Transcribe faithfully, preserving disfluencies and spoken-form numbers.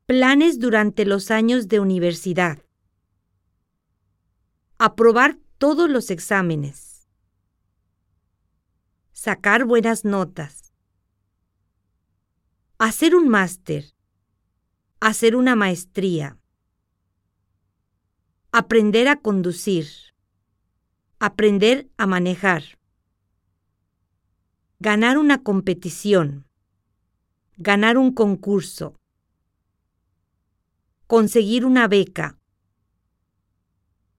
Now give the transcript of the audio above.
Planes durante los años de universidad. Aprobar todos los exámenes. Sacar buenas notas. Hacer un máster. Hacer una maestría. Aprender a conducir. Aprender a manejar. Ganar una competición. Ganar un concurso. Conseguir una beca.